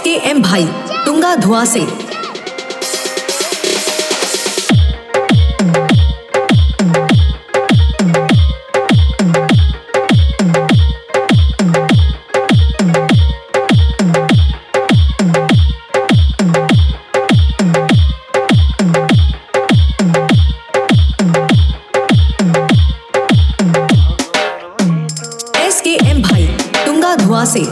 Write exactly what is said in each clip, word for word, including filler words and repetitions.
के एम भाई तुंगा धुआ से। एस के एम भाई तुंगा धुआ से।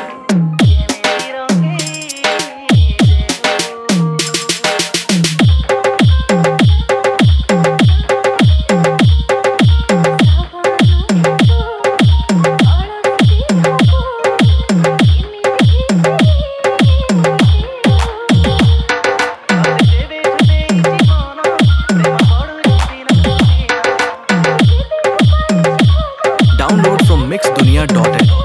Download from mix dunia dot in.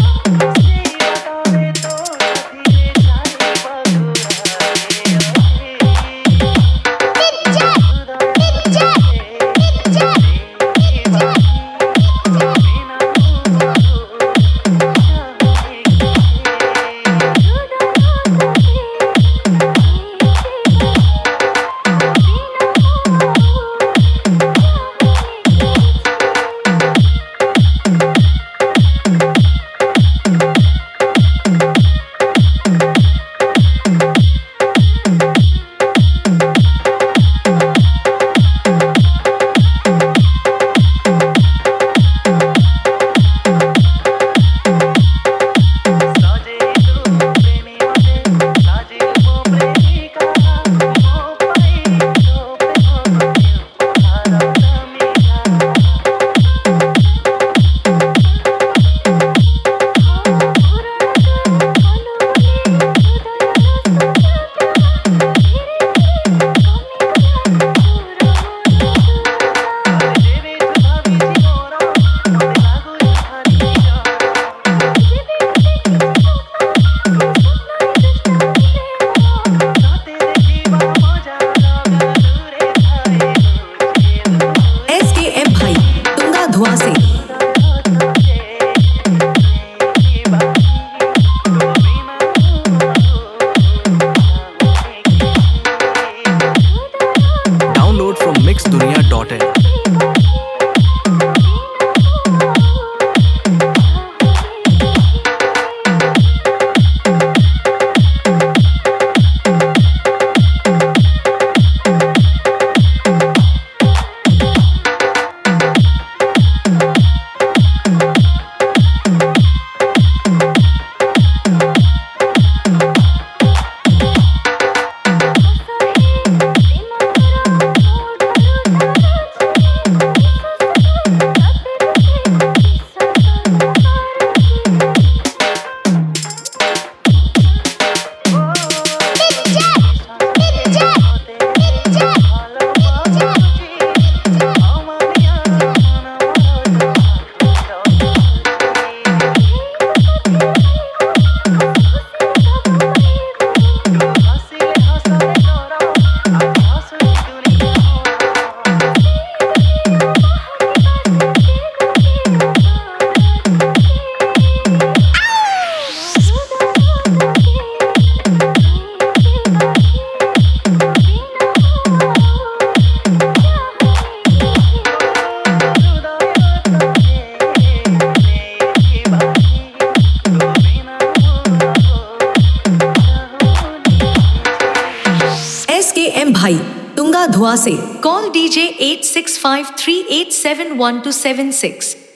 धुआ से। Download from mix dunia dot in. S K M भाई तुंगा धुआ से। Call DJ eight six five three eight seven one two seven six.